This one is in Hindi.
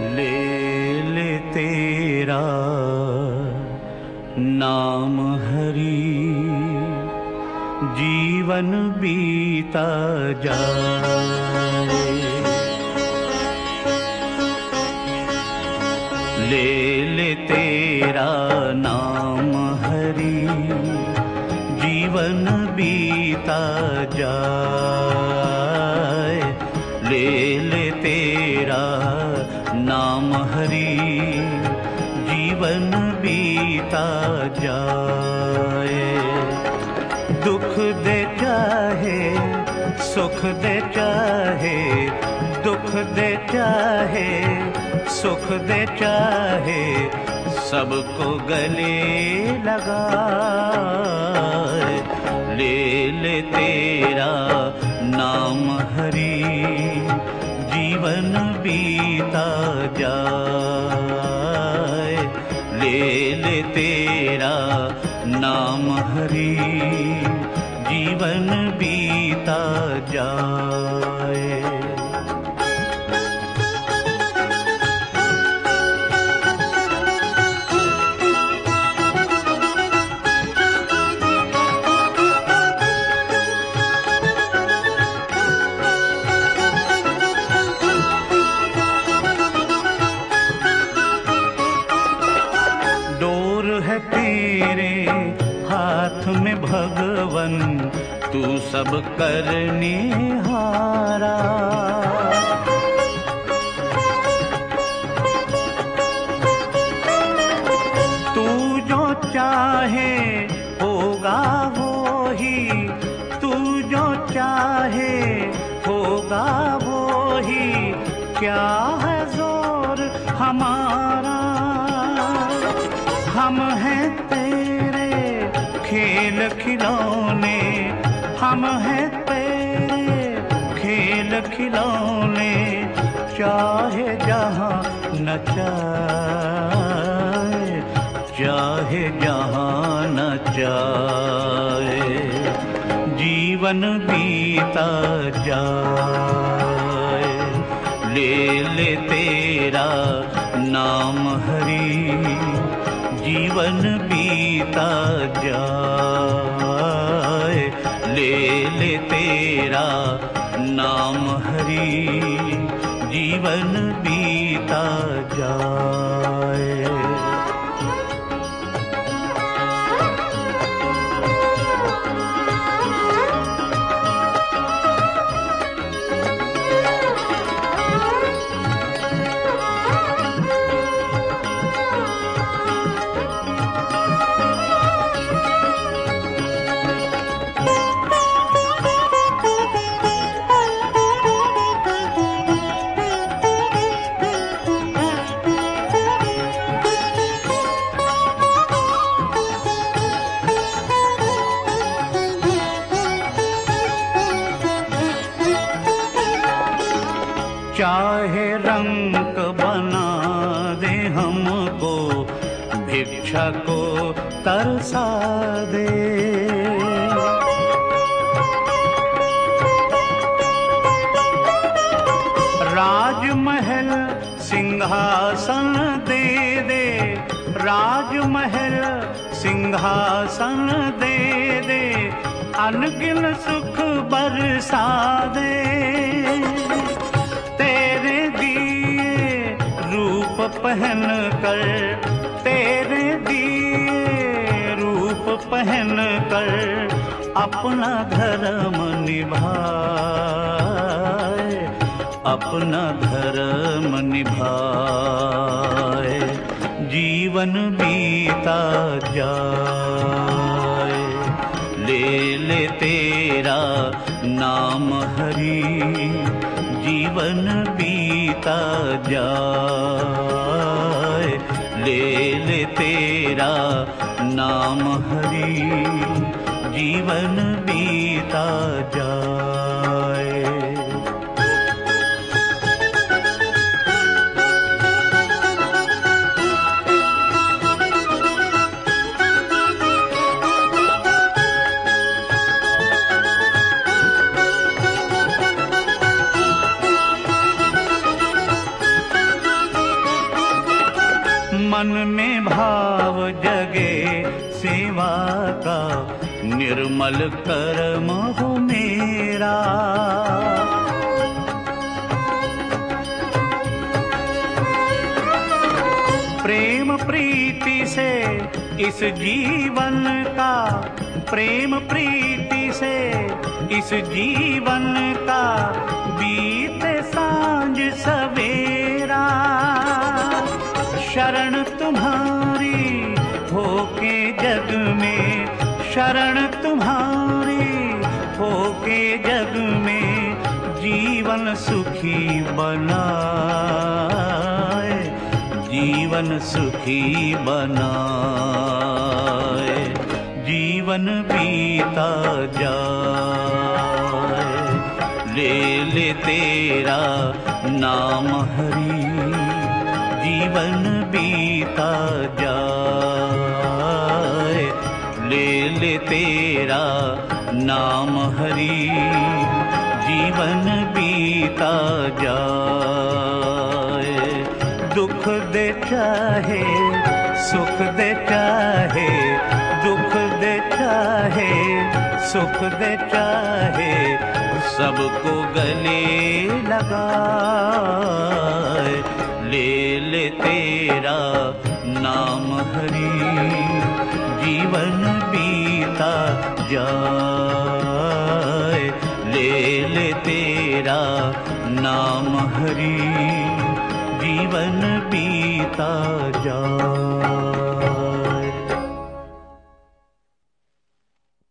ले ले तेरा नाम हरि, जीवन बीता जाए। ले ले तेरा नाम हरि, जीवन बीता जाए। ले ले तेरा नाम हरि, जीवन बीता जाए। दुख दे चाहे सुख दे चाहे, दुख दे चाहे सुख दे चाहे, सबको गले लगाए। ले ले तेरा नाम हरि, जीवन बीता जाए। ले ले तेरा नाम हरि, जीवन बीता जाए। तेरे हाथ में भगवन, तू सब करने हारा। तू जो चाहे होगा वो ही, तू जो चाहे होगा वो ही। क्या है जोर हमारा, हम हैं तेरे खेल खिलौने, हम हैं तेरे खेल खिलौने। चाहे जहाँ नचाए, चाहे जहाँ नचाए, जीवन बीता जाए। ले ले तेरा नाम हरि, जीवन बीता जाए। ले ले तेरा नाम हरि, जीवन बीता जाए। चाहे रंग बना दे हमको, भिक्षा को तरसा दे। राजमहल सिंहासन दे दे, राजमहल सिंहासन दे दे। अनगिन सुख बरसा दे, तेरे दिए रूप पहन कर, तेरे दिए रूप पहन कर। अपना धर्म निभाए, अपना धर्म निभाए। जीवन बीता जाए। ले ले तेरा नाम हरि, जीवन बीता जाए। ले ले तेरा नाम हरि, जीवन बीता जाए। मन में भाव जगे सेवा का, निर्मल कर्म हो मेरा। प्रेम प्रीति से इस जीवन का, प्रेम प्रीति से इस जीवन का, बीते सांझ सवेरा। शरण तुम्हारी होके जग में, शरण तुम्हारी होके जग में, जीवन सुखी बनाए, जीवन सुखी बनाए। जीवन बीता जाए, ले ले तेरा नाम हरि। जीवन बीता जाए, ले ले तेरा नाम हरि। जीवन बीता जाए। दुख दे चाहे सुख दे चाहे, दुख दे चाहे सुख दे चाहे, सबको गले लगाए। ले ले तेरा नाम हरि। जीवन बीता जाए, ले ले तेरा नाम हरि। जीवन बीता जाए।